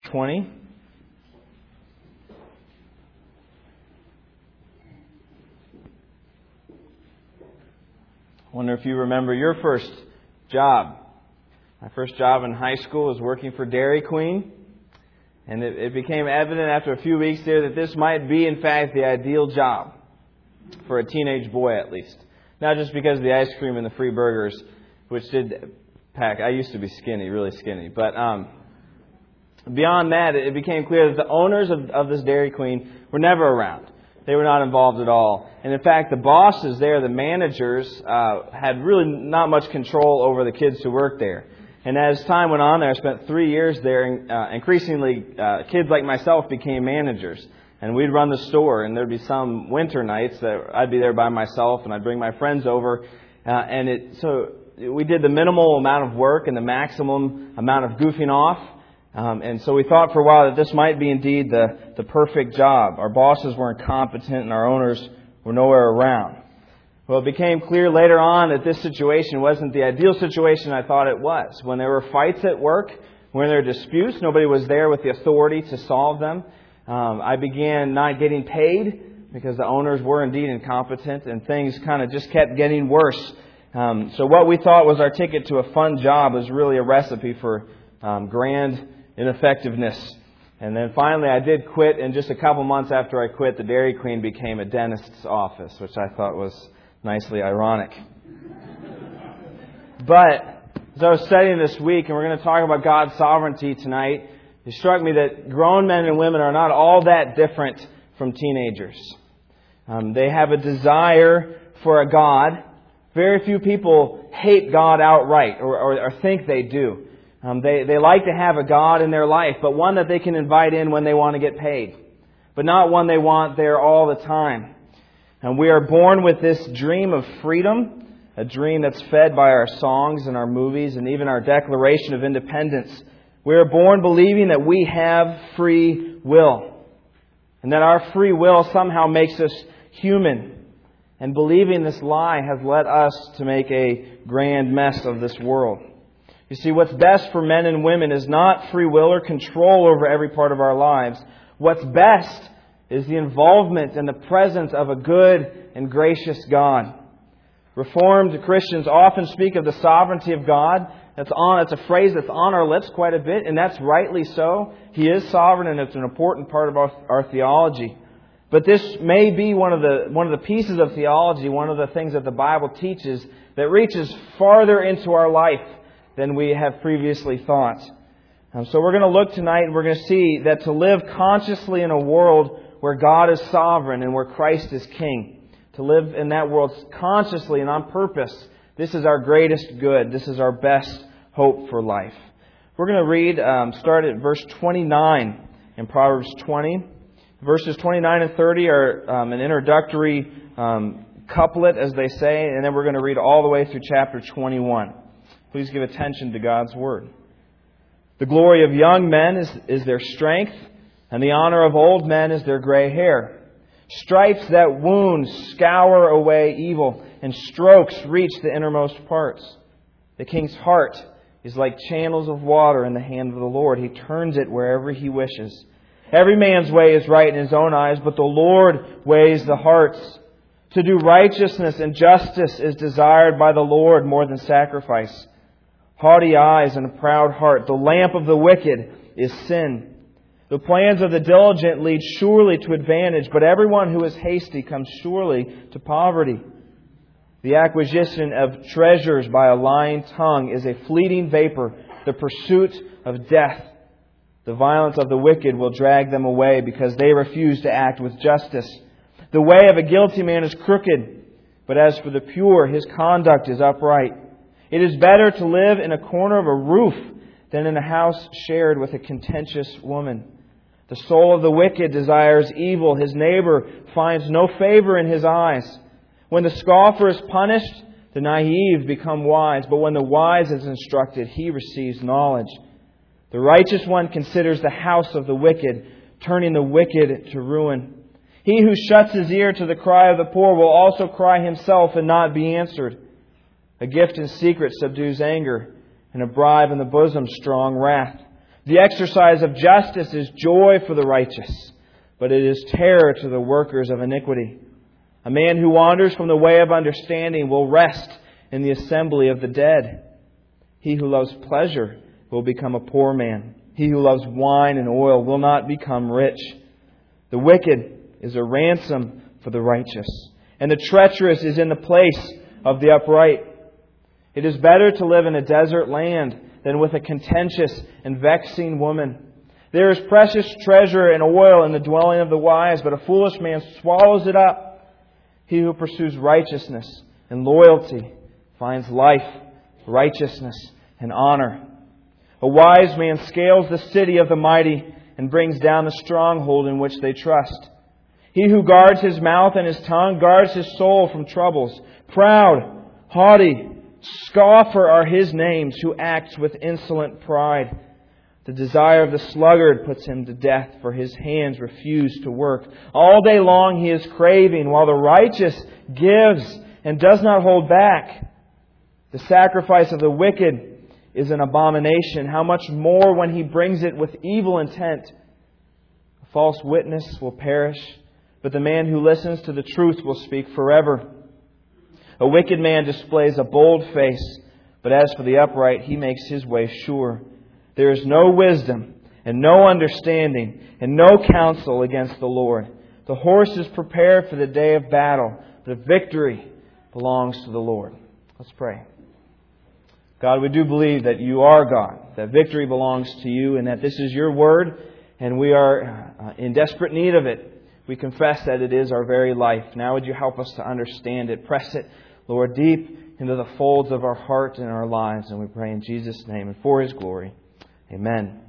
20. I wonder if you remember your first job. My first job in high school was working for Dairy Queen. And it became evident after a few weeks there that this might be, in fact, the ideal job for a teenage boy, at least. Not just because of the ice cream and the free burgers, which did pack. I used to be skinny, really skinny. But beyond that, it became clear that the owners of this Dairy Queen were never around. They were not involved at all. And in fact, the bosses there, the managers, had really not much control over the kids who worked there. And as time went on there, I spent 3 years there. Increasingly, kids like myself became managers. And we'd run the store, and there'd be some winter nights that I'd be there by myself, and I'd bring my friends over. So we did the minimal amount of work and the maximum amount of goofing off. And so we thought for a while that this might be indeed the perfect job. Our bosses were incompetent, and our owners were nowhere around. Well, it became clear later on that this situation wasn't the ideal situation I thought it was. When there were fights at work, when there were disputes, nobody was there with the authority to solve them. I began not getting paid because the owners were indeed incompetent, and things kind of just kept getting worse. So what we thought was our ticket to a fun job was really a recipe for grand ineffectiveness. And then finally I did quit, and just a couple months after I quit, the Dairy Queen became a dentist's office, which I thought was nicely ironic. But as I was studying this week, and we're going to talk about God's sovereignty tonight, it struck me that grown men and women are not all that different from teenagers. They have a desire for a God. Very few people hate God outright or think they do. They like to have a God in their life, but one that they can invite in when they want to get paid, but not one they want there all the time. And we are born with this dream of freedom, a dream that's fed by our songs and our movies and even our Declaration of Independence. We are born believing that we have free will, and that our free will somehow makes us human. And believing this lie has led us to make a grand mess of this world. You see, what's best for men and women is not free will or control over every part of our lives. What's best is the involvement and the presence of a good and gracious God. Reformed Christians often speak of the sovereignty of God. That's a phrase that's on our lips quite a bit, and that's rightly so. He is sovereign, and it's an important part of our theology. But this may be one of the pieces of theology, one of the things that the Bible teaches that reaches farther into our life than we have previously thought. So we're going to look tonight, and we're going to see that to live consciously in a world where God is sovereign and where Christ is King, to live in that world consciously and on purpose, this is our greatest good. This is our best hope for life. We're going to read, start at verse 29 in Proverbs 20. Verses 29 and 30 are an introductory couplet, as they say, and then we're going to read all the way through chapter 21. Please give attention to God's Word. The glory of young men is their strength, and the honor of old men is their gray hair. Stripes that wound scour away evil, and strokes reach the innermost parts. The king's heart is like channels of water in the hand of the Lord. He turns it wherever He wishes. Every man's way is right in his own eyes, but the Lord weighs the hearts. To do righteousness and justice is desired by the Lord more than sacrifice. Haughty eyes and a proud heart. The lamp of the wicked is sin. The plans of the diligent lead surely to advantage, but everyone who is hasty comes surely to poverty. The acquisition of treasures by a lying tongue is a fleeting vapor, the pursuit of death. The violence of the wicked will drag them away because they refuse to act with justice. The way of a guilty man is crooked, but as for the pure, his conduct is upright. It is better to live in a corner of a roof than in a house shared with a contentious woman. The soul of the wicked desires evil. His neighbor finds no favor in his eyes. When the scoffer is punished, the naive become wise. But when the wise is instructed, he receives knowledge. The righteous one considers the house of the wicked, turning the wicked to ruin. He who shuts his ear to the cry of the poor will also cry himself and not be answered. A gift in secret subdues anger, and a bribe in the bosom strong wrath. The exercise of justice is joy for the righteous, but it is terror to the workers of iniquity. A man who wanders from the way of understanding will rest in the assembly of the dead. He who loves pleasure will become a poor man. He who loves wine and oil will not become rich. The wicked is a ransom for the righteous, and the treacherous is in the place of the upright. It is better to live in a desert land than with a contentious and vexing woman. There is precious treasure and oil in the dwelling of the wise, but a foolish man swallows it up. He who pursues righteousness and loyalty finds life, righteousness, and honor. A wise man scales the city of the mighty and brings down the stronghold in which they trust. He who guards his mouth and his tongue guards his soul from troubles. Proud, haughty, scoffer are his names, who acts with insolent pride. The desire of the sluggard puts him to death, for his hands refuse to work. All day long he is craving, while the righteous gives and does not hold back. The sacrifice of the wicked is an abomination. How much more when he brings it with evil intent? A false witness will perish, but the man who listens to the truth will speak forever. A wicked man displays a bold face, but as for the upright, he makes his way sure. There is no wisdom and no understanding and no counsel against the Lord. The horse is prepared for the day of battle, but victory belongs to the Lord. Let's pray. God, we do believe that you are God, that victory belongs to you, and that this is your word, and we are in desperate need of it. We confess that it is our very life. Now would you help us to understand it? Press it, Lord, deep into the folds of our heart and our lives, and we pray in Jesus' name and for His glory. Amen.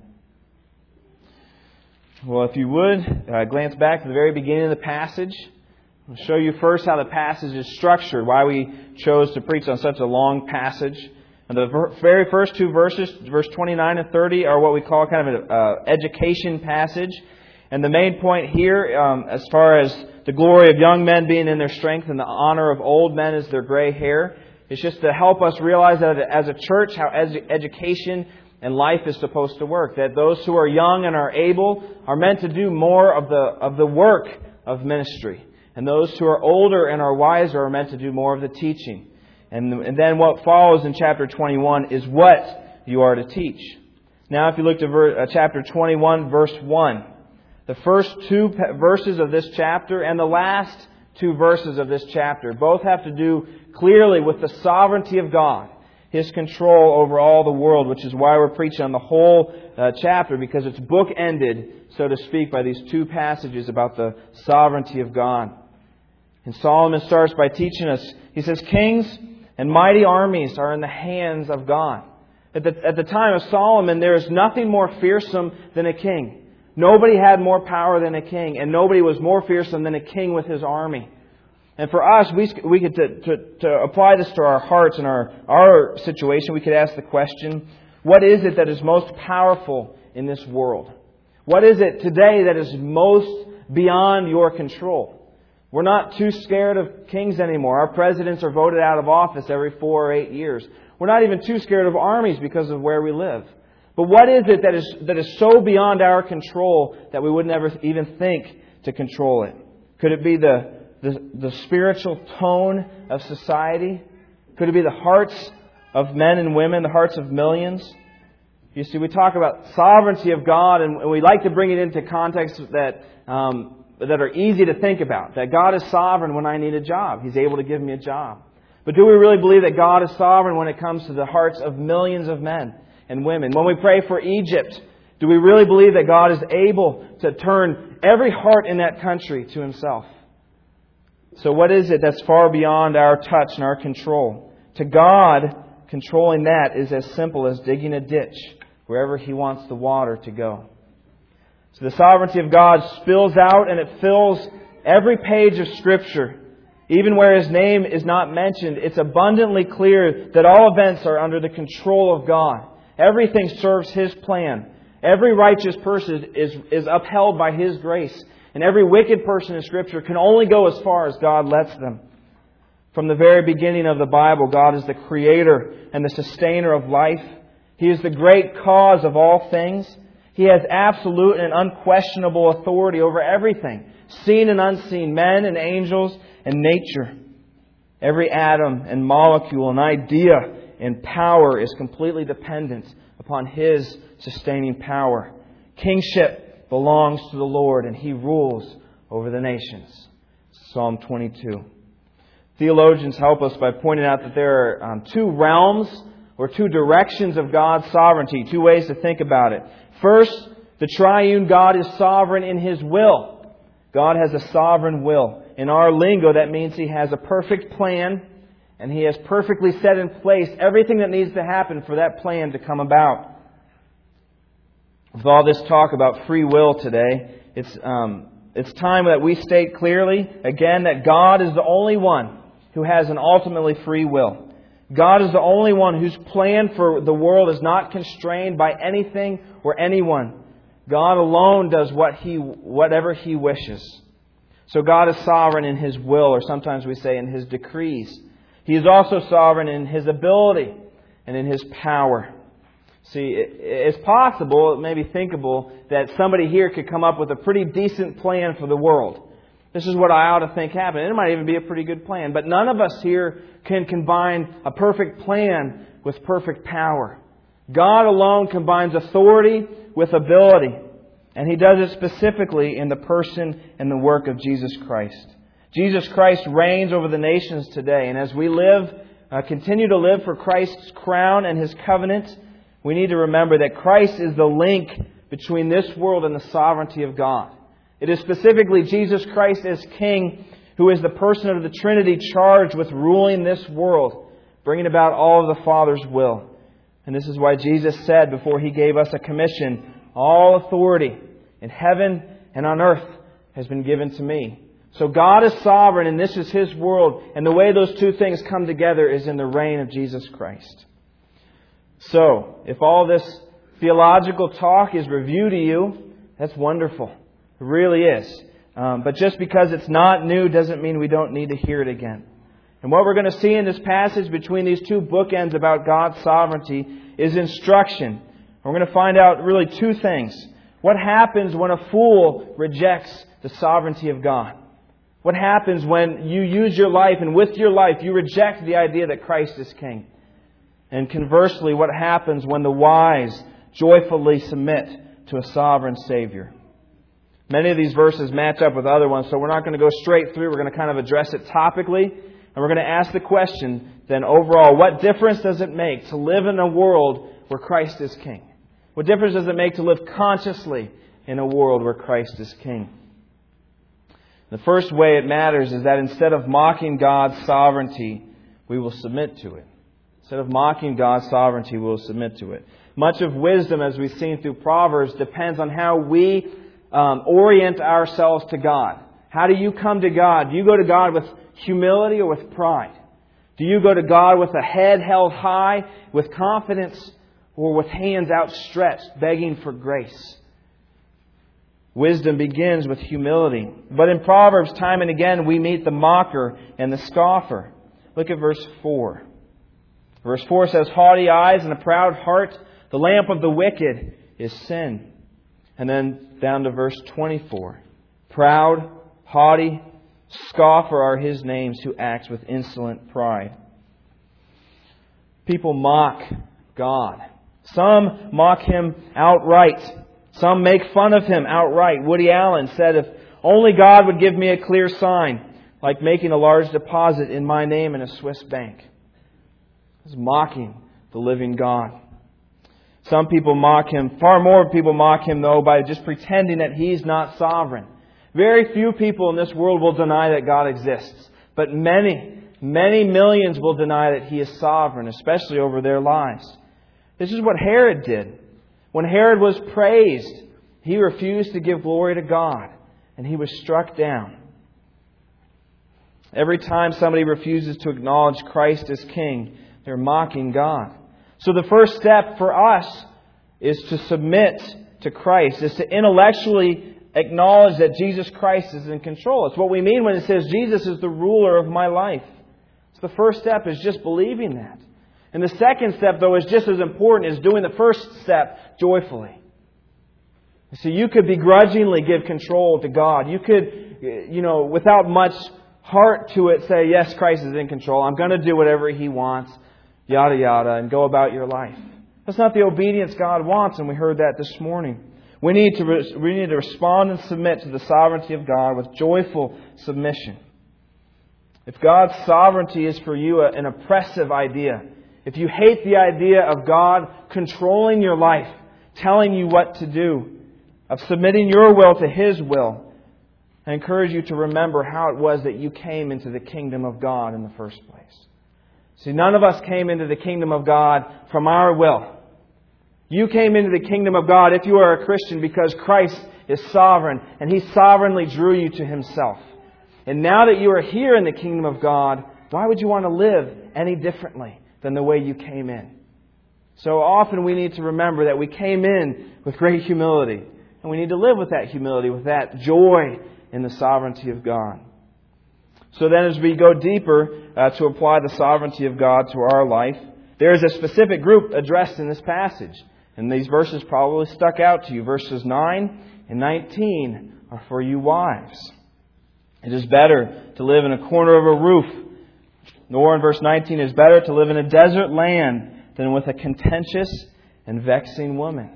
Well, if you would, glance back to the very beginning of the passage. I'll show you first how the passage is structured, why we chose to preach on such a long passage. And the very first two verses, verse 29 and 30, are what we call kind of an education passage. And the main point here, as far as the glory of young men being in their strength and the honor of old men is their gray hair, it's just to help us realize that as a church, how education and life is supposed to work. That those who are young and are able are meant to do more of the work of ministry. And those who are older and are wiser are meant to do more of the teaching. And then what follows in chapter 21 is what you are to teach. Now if you look to chapter 21, verse 1. The first two verses of this chapter and the last two verses of this chapter both have to do clearly with the sovereignty of God. His control over all the world, which is why we're preaching on the whole chapter, because it's bookended, so to speak, by these two passages about the sovereignty of God. And Solomon starts by teaching us, he says, kings and mighty armies are in the hands of God. At the time of Solomon, there is nothing more fearsome than a king. Nobody had more power than a king, and nobody was more fearsome than a king with his army. And for us, we could to apply this to our hearts and our situation, we could ask the question, what is it that is most powerful in this world? What is it today that is most beyond your control? We're not too scared of kings anymore. Our presidents are voted out of office every 4 or 8 years. We're not even too scared of armies because of where we live. But what is it that is so beyond our control that we would never even think to control it? Could it be the spiritual tone of society? Could it be the hearts of men and women, the hearts of millions? You see, we talk about sovereignty of God, and we like to bring it into contexts that are easy to think about. That God is sovereign when I need a job. He's able to give me a job. But do we really believe that God is sovereign when it comes to the hearts of millions of men and women? When we pray for Egypt, do we really believe that God is able to turn every heart in that country to Himself? So what is it that's far beyond our touch and our control? To God, controlling that is as simple as digging a ditch wherever He wants the water to go. So the sovereignty of God spills out and it fills every page of Scripture. Even where His name is not mentioned, it's abundantly clear that all events are under the control of God. Everything serves His plan. Every righteous person is upheld by His grace. And every wicked person in Scripture can only go as far as God lets them. From the very beginning of the Bible, God is the creator and the sustainer of life. He is the great cause of all things. He has absolute and unquestionable authority over everything, seen and unseen, men and angels and nature. Every atom and molecule and idea and power is completely dependent upon His sustaining power. Kingship belongs to the Lord, and He rules over the nations. Psalm 22. Theologians help us by pointing out that there are two realms or two directions of God's sovereignty, two ways to think about it. First, the triune God is sovereign in His will. God has a sovereign will. In our lingo, that means He has a perfect plan, and He has perfectly set in place everything that needs to happen for that plan to come about. With all this talk about free will today, it's time that we state clearly, again, that God is the only one who has an ultimately free will. God is the only one whose plan for the world is not constrained by anything or anyone. God alone does whatever He wishes. So God is sovereign in His will, or sometimes we say in His decrees. He is also sovereign in His ability and in His power. See, it's possible, it may be thinkable, that somebody here could come up with a pretty decent plan for the world. This is what I ought to think happened. It might even be a pretty good plan. But none of us here can combine a perfect plan with perfect power. God alone combines authority with ability. And He does it specifically in the person and the work of Jesus Christ. Jesus Christ reigns over the nations today. And as we continue to live for Christ's crown and His covenant, we need to remember that Christ is the link between this world and the sovereignty of God. It is specifically Jesus Christ as King who is the person of the Trinity charged with ruling this world, bringing about all of the Father's will. And this is why Jesus said before He gave us a commission, all authority in heaven and on earth has been given to me. So God is sovereign and this is His world. And the way those two things come together is in the reign of Jesus Christ. So, if all this theological talk is review to you, that's wonderful. It really is. But just because it's not new doesn't mean we don't need to hear it again. And what we're going to see in this passage between these two bookends about God's sovereignty is instruction. We're going to find out really two things. What happens when a fool rejects the sovereignty of God? What happens when you use your life and with your life you reject the idea that Christ is King? And conversely, what happens when the wise joyfully submit to a sovereign Savior? Many of these verses match up with other ones, so we're not going to go straight through. We're going to kind of address it topically. And we're going to ask the question, then overall, what difference does it make to live in a world where Christ is King? What difference does it make to live consciously in a world where Christ is King? The first way it matters is that instead of mocking God's sovereignty, we will submit to it. Instead of mocking God's sovereignty, we will submit to it. Much of wisdom, as we've seen through Proverbs, depends on how we orient ourselves to God. How do you come to God? Do you go to God with humility or with pride? Do you go to God with a head held high, with confidence, or with hands outstretched, begging for grace? Wisdom begins with humility. But in Proverbs, time and again, we meet the mocker and the scoffer. Look at verse 4. Verse 4 says, haughty eyes and a proud heart, the lamp of the wicked is sin. And then down to verse 24. Proud, haughty, scoffer are his names who acts with insolent pride. People mock God. Some mock Him outright. Some make fun of Him outright. Woody Allen said, if only God would give me a clear sign, like making a large deposit in my name in a Swiss bank. He's mocking the living God. Some people mock Him. Far more people mock Him, though, by just pretending that He's not sovereign. Very few people in this world will deny that God exists. But many, many millions will deny that He is sovereign, especially over their lives. This is what Herod did. When Herod was praised, he refused to give glory to God, and he was struck down. Every time somebody refuses to acknowledge Christ as King, they're mocking God. So the first step for us is to submit to Christ, is to intellectually acknowledge that Jesus Christ is in control. It's what we mean when it says Jesus is the ruler of my life. So the first step is just believing that. And the second step, though, is just as important, is doing the first step joyfully. See, you could begrudgingly give control to God. You could, without much heart to it, say, yes, Christ is in control. I'm going to do whatever He wants, yada, yada, and go about your life. That's not the obedience God wants, and we heard that this morning. We need to respond and submit to the sovereignty of God with joyful submission. If God's sovereignty is for you an oppressive idea, if you hate the idea of God controlling your life, telling you what to do, of submitting your will to His will, I encourage you to remember how it was that you came into the kingdom of God in the first place. See, none of us came into the kingdom of God from our will. You came into the kingdom of God, if you are a Christian, because Christ is sovereign, and He sovereignly drew you to Himself. And now that you are here in the kingdom of God, why would you want to live any differently than the way you came in? So often we need to remember that we came in with great humility. And we need to live with that humility, with that joy in the sovereignty of God. So then as we go deeper to apply the sovereignty of God to our life, there is a specific group addressed in this passage. And these verses probably stuck out to you. Verses 9 and 19 are for you wives. It is better to live in a corner of a roof. Nor in verse 19, it is better to live in a desert land than with a contentious and vexing woman.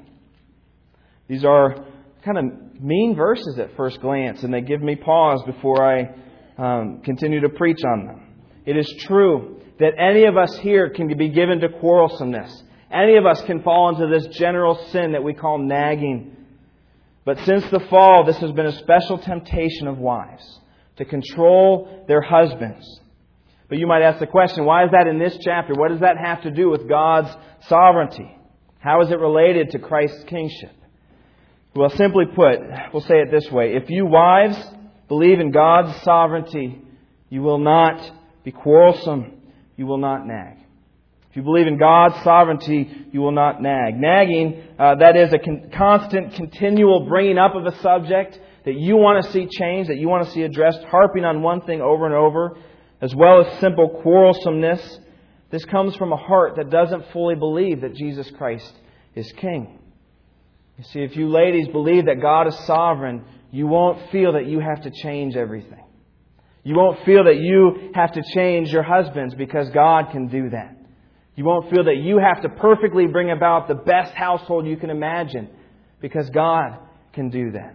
These are kind of mean verses at first glance, and they give me pause before I continue to preach on them. It is true that any of us here can be given to quarrelsomeness. Any of us can fall into this general sin that we call nagging. But since the fall, this has been a special temptation of wives to control their husbands. But you might ask the question, why is that in this chapter? What does that have to do with God's sovereignty? How is it related to Christ's kingship? Well, simply put, we'll say it this way. If you wives believe in God's sovereignty, you will not be quarrelsome. You will not nag. If you believe in God's sovereignty, you will not nag. Nagging, that is a constant, continual bringing up of a subject that you want to see changed, that you want to see addressed, harping on one thing over and over, as well as simple quarrelsomeness. This comes from a heart that doesn't fully believe that Jesus Christ is King. You see, if you ladies believe that God is sovereign, you won't feel that you have to change everything. You won't feel that you have to change your husbands because God can do that. You won't feel that you have to perfectly bring about the best household you can imagine because God can do that.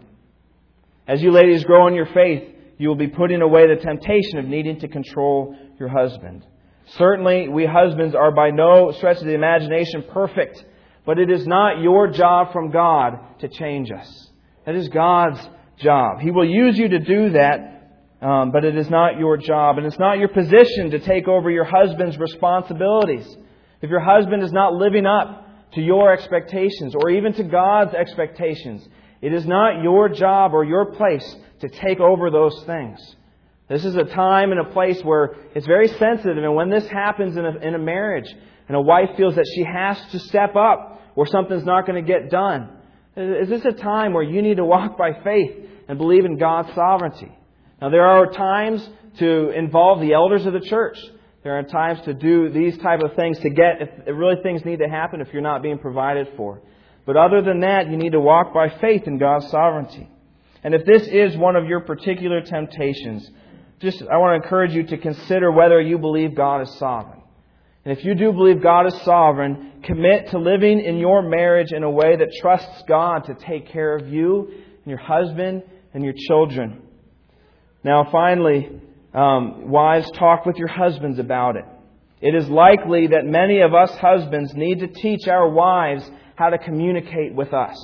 As you ladies grow in your faith, you will be putting away the temptation of needing to control your husband. Certainly, we husbands are by no stretch of the imagination perfect, but it is not your job from God to change us. That is God's job. He will use you to do that, but it is not your job. And it's not your position to take over your husband's responsibilities. If your husband is not living up to your expectations or even to God's expectations, it is not your job or your place to take over those things. This is a time and a place where it's very sensitive. And when this happens in a marriage and a wife feels that she has to step up or something's not going to get done, is this a time where you need to walk by faith and believe in God's sovereignty? Now, there are times to involve the elders of the church. There are times to do these type of things to get, if really things need to happen if you're not being provided for. But other than that, you need to walk by faith in God's sovereignty. And if this is one of your particular temptations, I want to encourage you to consider whether you believe God is sovereign. And if you do believe God is sovereign, commit to living in your marriage in a way that trusts God to take care of you and your husband and your children. Now, finally, wives, talk with your husbands about it. It is likely that many of us husbands need to teach our wives how to communicate with us.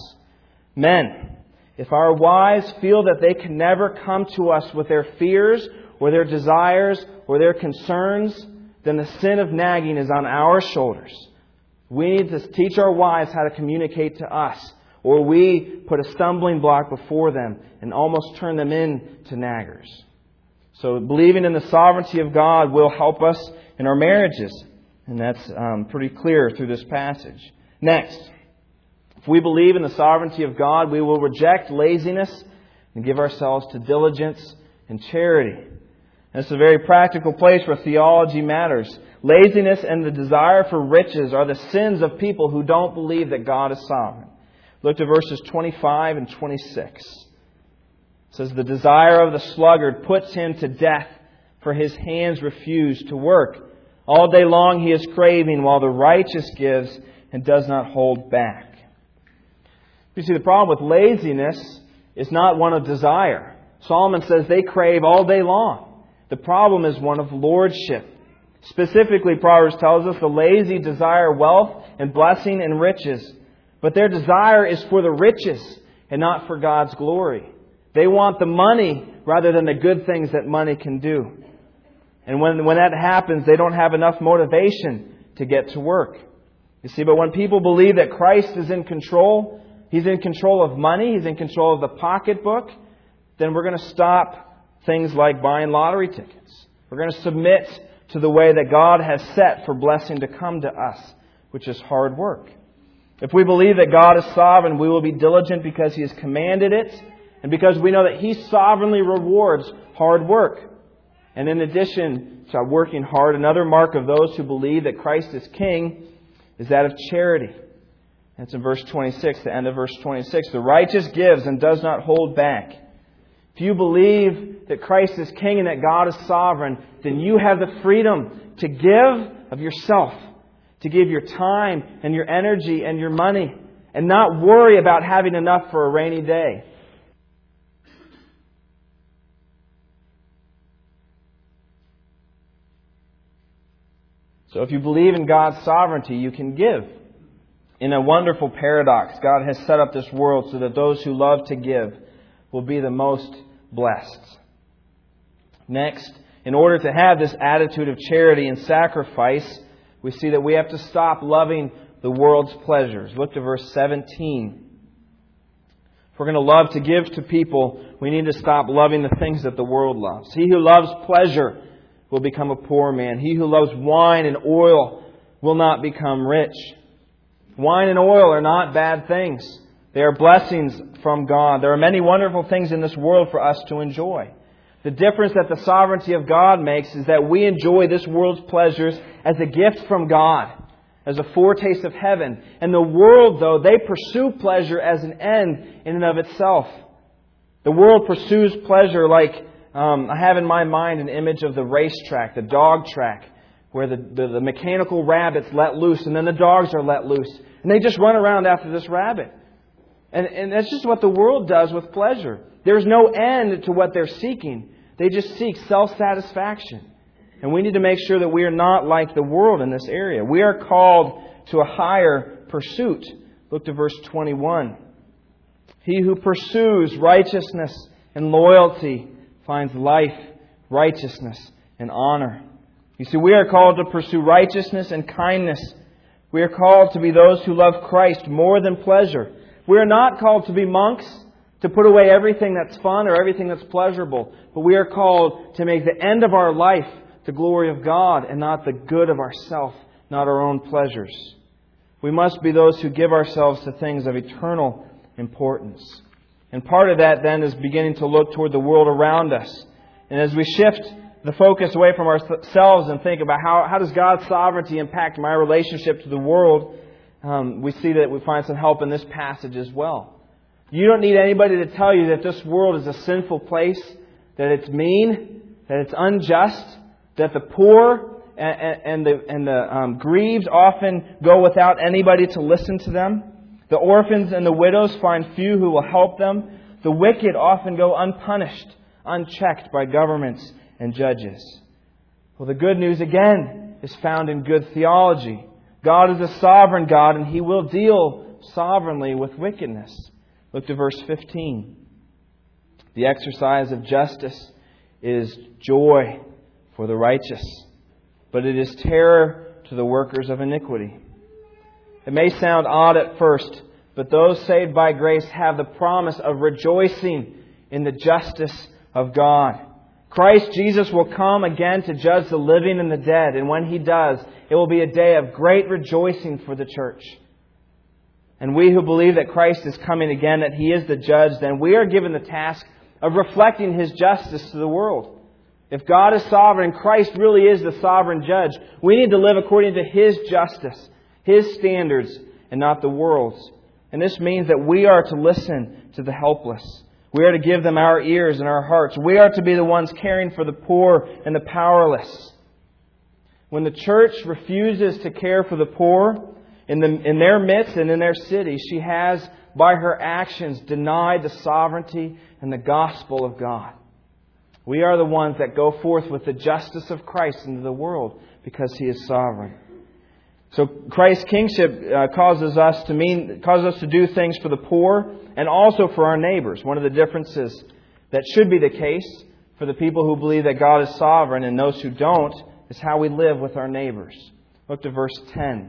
Men, if our wives feel that they can never come to us with their fears or their desires or their concerns, then the sin of nagging is on our shoulders. We need to teach our wives how to communicate to us, or we put a stumbling block before them and almost turn them into naggers. So believing in the sovereignty of God will help us in our marriages. And that's pretty clear through this passage. Next, if we believe in the sovereignty of God, we will reject laziness and give ourselves to diligence and charity. And it's a very practical place where theology matters. Laziness and the desire for riches are the sins of people who don't believe that God is sovereign. Look to verses 25 and 26. It says, "The desire of the sluggard puts him to death, for his hands refuse to work. All day long he is craving, while the righteous gives and does not hold back." You see, the problem with laziness is not one of desire. Solomon says they crave all day long. The problem is one of lordship. Specifically, Proverbs tells us the lazy desire wealth and blessing and riches. But their desire is for the riches and not for God's glory. They want the money rather than the good things that money can do. And when that happens, they don't have enough motivation to get to work. You see, but when people believe that Christ is in control, He's in control of money, He's in control of the pocketbook, then we're going to stop things like buying lottery tickets. We're going to submit to the way that God has set for blessing to come to us, which is hard work. If we believe that God is sovereign, we will be diligent because He has commanded it, and because we know that He sovereignly rewards hard work. And in addition to working hard, another mark of those who believe that Christ is King is that of charity. That's in verse 26, the end of verse 26. "The righteous gives and does not hold back." If you believe that Christ is King and that God is sovereign, then you have the freedom to give of yourself, to give your time and your energy and your money, and not worry about having enough for a rainy day. So if you believe in God's sovereignty, you can give. In a wonderful paradox, God has set up this world so that those who love to give will be the most blessed. Next, in order to have this attitude of charity and sacrifice, we see that we have to stop loving the world's pleasures. Look to verse 17. If we're going to love to give to people, we need to stop loving the things that the world loves. He who loves pleasure will become a poor man. He who loves wine and oil will not become rich. Wine and oil are not bad things. They are blessings from God. There are many wonderful things in this world for us to enjoy. The difference that the sovereignty of God makes is that we enjoy this world's pleasures as a gift from God, as a foretaste of heaven. And the world, though, they pursue pleasure as an end in and of itself. The world pursues pleasure like, I have in my mind an image of the racetrack, the dog track, where the mechanical rabbits let loose and then the dogs are let loose. And they just run around after this rabbit. And that's just what the world does with pleasure. There's no end to what they're seeking. They just seek self-satisfaction. And we need to make sure that we are not like the world in this area. We are called to a higher pursuit. Look to verse 21. "He who pursues righteousness and loyalty finds life, righteousness, and honor." You see, we are called to pursue righteousness and kindness. We are called to be those who love Christ more than pleasure. We are not called to be monks, to put away everything that's fun or everything that's pleasurable. But we are called to make the end of our life the glory of God and not the good of ourselves, not our own pleasures. We must be those who give ourselves to things of eternal importance. And part of that then is beginning to look toward the world around us. And as we shift the focus away from ourselves and think about how does God's sovereignty impact my relationship to the world, we see that we find some help in this passage as well. You don't need anybody to tell you that this world is a sinful place, that it's mean, that it's unjust, that the poor and the grieved often go without anybody to listen to them. The orphans and the widows find few who will help them. The wicked often go unpunished, unchecked by governments and judges. Well, the good news again is found in good theology. God is a sovereign God, and He will deal sovereignly with wickedness. Look to verse 15. "The exercise of justice is joy for the righteous, but it is terror to the workers of iniquity." It may sound odd at first, but those saved by grace have the promise of rejoicing in the justice of God. Christ Jesus will come again to judge the living and the dead. And when He does, it will be a day of great rejoicing for the church. And we who believe that Christ is coming again, that He is the judge, then we are given the task of reflecting His justice to the world. If God is sovereign and Christ really is the sovereign judge, we need to live according to His justice, His standards, and not the world's. And this means that we are to listen to the helpless. We are to give them our ears and our hearts. We are to be the ones caring for the poor and the powerless. When the church refuses to care for the poor in their midst and in their city, she has, by her actions, denied the sovereignty and the gospel of God. We are the ones that go forth with the justice of Christ into the world because He is sovereign. So Christ's kingship causes us to do things for the poor and also for our neighbors. One of the differences that should be the case for the people who believe that God is sovereign and those who don't is how we live with our neighbors. Look to verse 10.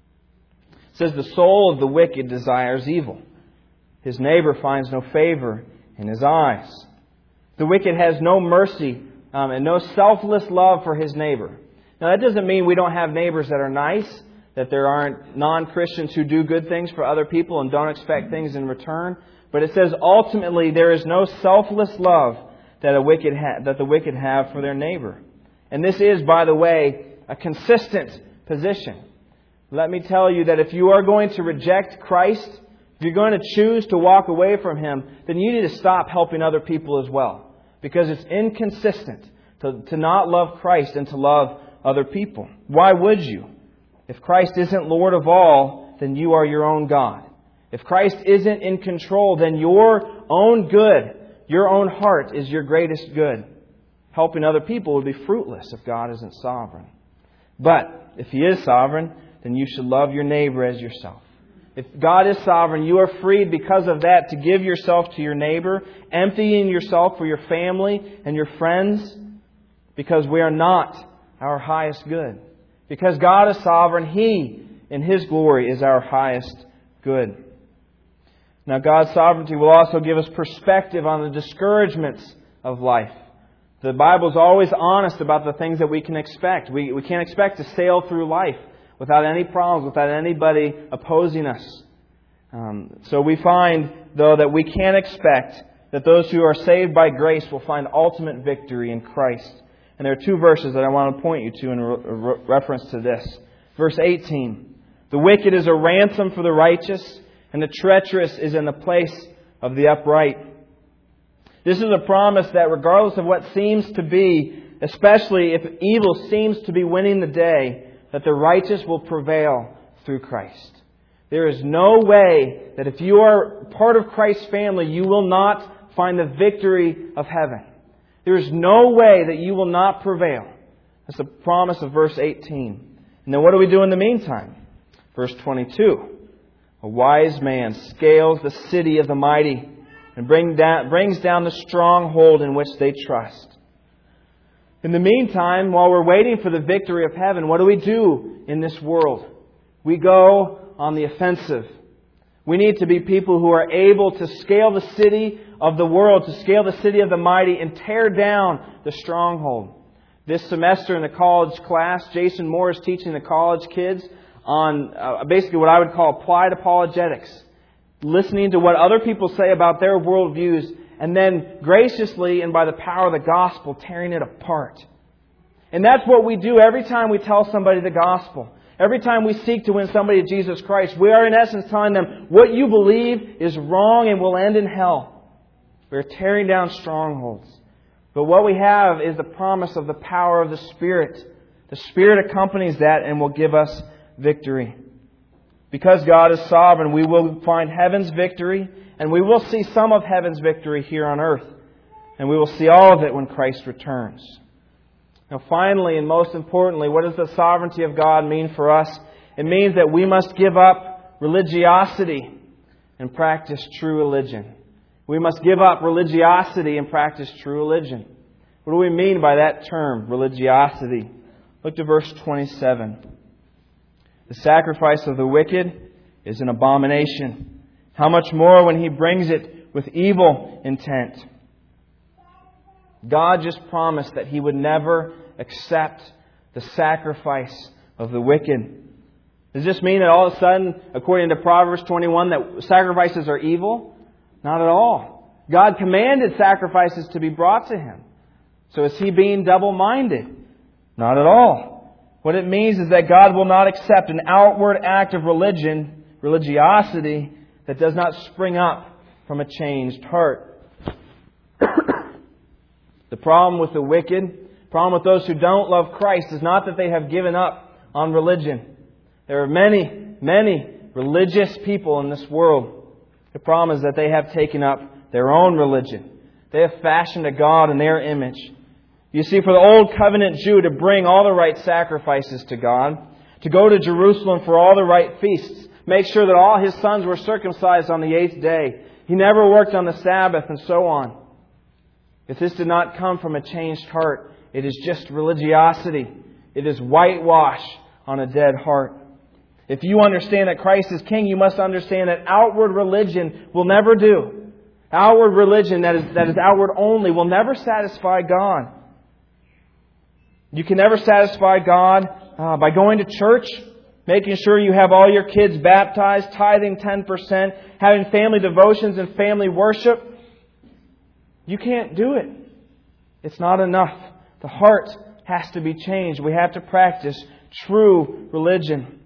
It says, "The soul of the wicked desires evil. His neighbor finds no favor in his eyes." The wicked has no mercy and no selfless love for his neighbor. Now that doesn't mean we don't have neighbors that are nice, that there aren't non-Christians who do good things for other people and don't expect things in return. But it says ultimately there is no selfless love that the wicked have for their neighbor. And this is, by the way, a consistent position. Let me tell you that if you are going to reject Christ, if you're going to choose to walk away from Him, then you need to stop helping other people as well. Because it's inconsistent to not love Christ and to love other people. Why would you? If Christ isn't Lord of all, then you are your own God. If Christ isn't in control, then your own good, your own heart is your greatest good. Helping other people would be fruitless if God isn't sovereign. But if He is sovereign, then you should love your neighbor as yourself. If God is sovereign, you are freed because of that to give yourself to your neighbor, emptying yourself for your family and your friends, because we are not our highest good. Because God is sovereign, He, in His glory, is our highest good. Now, God's sovereignty will also give us perspective on the discouragements of life. The Bible is always honest about the things that we can expect. We can't expect to sail through life without any problems, without anybody opposing us. So we find, though, that we can expect that those who are saved by grace will find ultimate victory in Christ. And there are two verses that I want to point you to in reference to this. Verse 18. "The wicked is a ransom for the righteous, and the treacherous is in the place of the upright." This is a promise that regardless of what seems to be, especially if evil seems to be winning the day, that the righteous will prevail through Christ. There is no way that if you are part of Christ's family, you will not find the victory of heaven. There is no way that you will not prevail. That's the promise of verse 18. And then what do we do in the meantime? Verse 22. "A wise man scales the city of the mighty and brings down the stronghold in which they trust." In the meantime, while we're waiting for the victory of heaven, what do we do in this world? We go on the offensive. We need to be people who are able to scale the city of the world, to scale the city of the mighty and tear down the stronghold. This semester in the college class, Jason Moore is teaching the college kids on basically what I would call applied apologetics. Listening to what other people say about their worldviews and then graciously and by the power of the gospel tearing it apart. And that's what we do every time we tell somebody the gospel. Every time we seek to win somebody to Jesus Christ, we are in essence telling them what you believe is wrong and will end in hell. We're tearing down strongholds. But what we have is the promise of the power of the Spirit. The Spirit accompanies that and will give us victory. Because God is sovereign, we will find heaven's victory, and we will see some of heaven's victory here on earth. And we will see all of it when Christ returns. Now finally, and most importantly, what does the sovereignty of God mean for us? It means that we must give up religiosity and practice true religion. We must give up religiosity and practice true religion. What do we mean by that term, religiosity? Look to verse 27. "The sacrifice of the wicked is an abomination. How much more when he brings it with evil intent?" God just promised that He would never accept the sacrifice of the wicked. Does this mean that all of a sudden, according to Proverbs 21, that sacrifices are evil? Not at all. God commanded sacrifices to be brought to Him. So is He being double-minded? Not at all. What it means is that God will not accept an outward act of religiosity, that does not spring up from a changed heart. The problem with the wicked, the problem with those who don't love Christ, is not that they have given up on religion. There are many, many religious people in this world. The problem is that they have taken up their own religion. They have fashioned a God in their image. You see, for the Old Covenant Jew to bring all the right sacrifices to God, to go to Jerusalem for all the right feasts, make sure that all his sons were circumcised on the 8th day, he never worked on the Sabbath, and so on. If this did not come from a changed heart, it is just religiosity. It is whitewash on a dead heart. If you understand that Christ is King, you must understand that outward religion will never do. Outward religion that is outward only will never satisfy God. You can never satisfy God by going to church, making sure you have all your kids baptized, tithing 10%, having family devotions and family worship. You can't do it. It's not enough. The heart has to be changed. We have to practice true religion.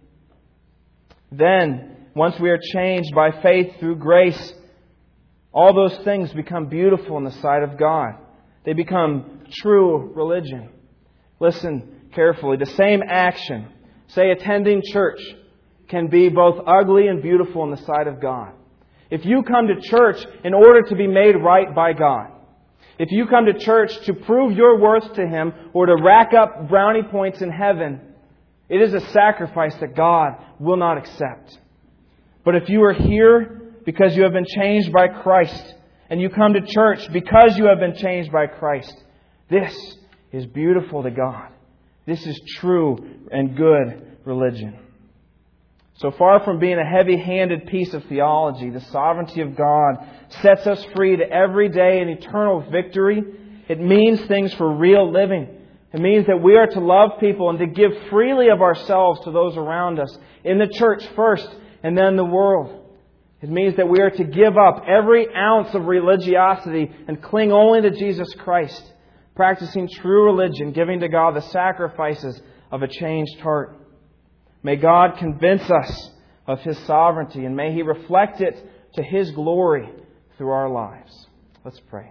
Then, once we are changed by faith through grace, all those things become beautiful in the sight of God. They become true religion. Listen carefully. The same action, say attending church, can be both ugly and beautiful in the sight of God. If you come to church in order to be made right by God, if you come to church to prove your worth to Him or to rack up brownie points in heaven, it is a sacrifice that God will not accept. But if you are here because you have been changed by Christ, and you come to church because you have been changed by Christ, this is beautiful to God. This is true and good religion. So far from being a heavy-handed piece of theology, the sovereignty of God sets us free to everyday and eternal victory. It means things for real living. It means that we are to love people and to give freely of ourselves to those around us, in the church first and then the world. It means that we are to give up every ounce of religiosity and cling only to Jesus Christ, practicing true religion, giving to God the sacrifices of a changed heart. May God convince us of His sovereignty, and may He reflect it to His glory through our lives. Let's pray.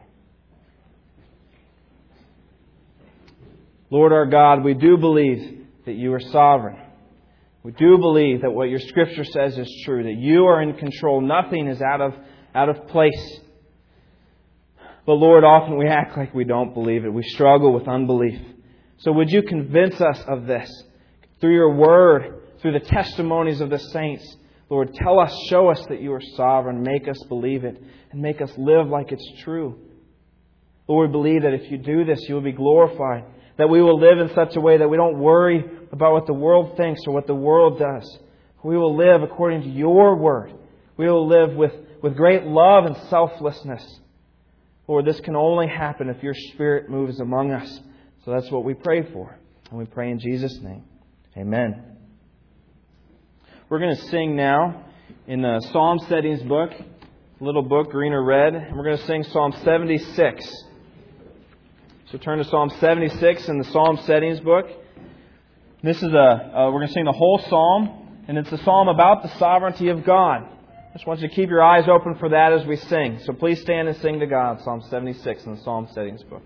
Lord our God, we do believe that You are sovereign. We do believe that what Your Scripture says is true, that You are in control. Nothing is out of place. But Lord, often we act like we don't believe it. We struggle with unbelief. So would You convince us of this through Your Word, through the testimonies of the saints. Lord, tell us, show us that You are sovereign. Make us believe it and make us live like it's true. Lord, we believe that if You do this, You will be glorified. That we will live in such a way that we don't worry about what the world thinks or what the world does. We will live according to Your Word. We will live with great love and selflessness. Lord, this can only happen if Your Spirit moves among us. So that's what we pray for. And we pray in Jesus' name. Amen. We're going to sing now in the Psalm Settings book, little book, green or red. And we're going to sing Psalm 76. So turn to Psalm 76 in the Psalm Settings book. This is we're going to sing the whole psalm, and it's a psalm about the sovereignty of God. I just want you to keep your eyes open for that as we sing. So please stand and sing to God, Psalm 76 in the Psalm Settings book.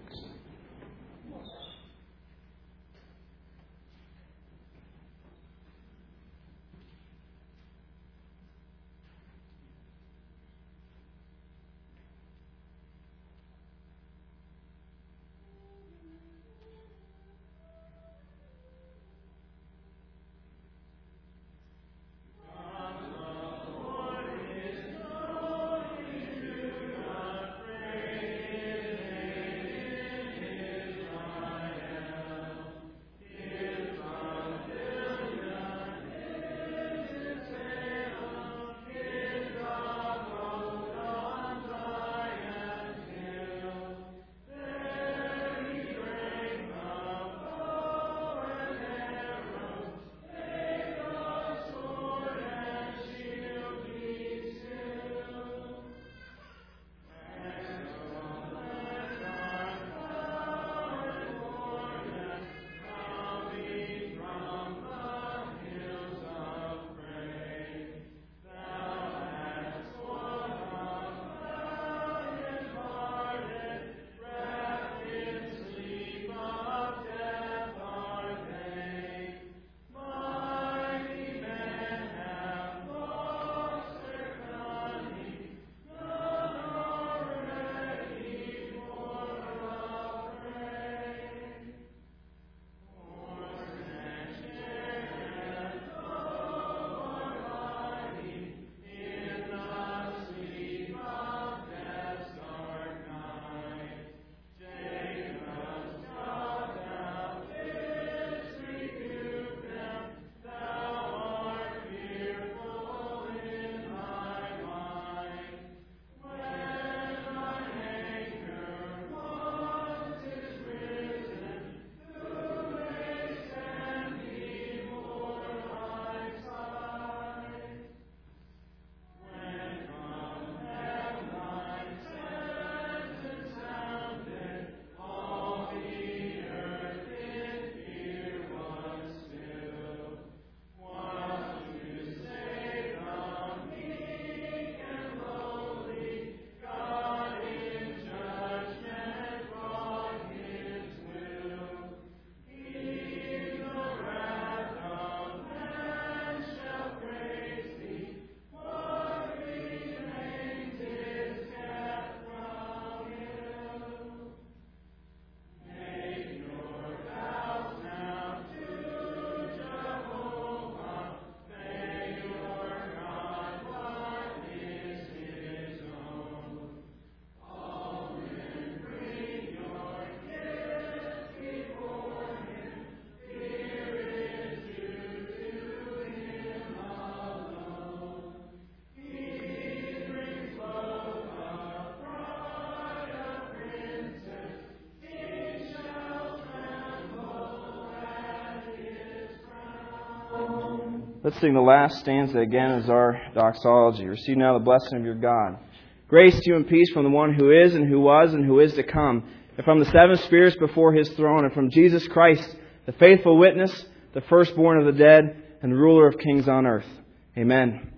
Let's sing the last stanza again as our doxology. Receive now the blessing of your God. Grace to you and peace from the one who is and who was and who is to come, and from the seven spirits before His throne, and from Jesus Christ, the faithful witness, the firstborn of the dead, and the ruler of kings on earth. Amen.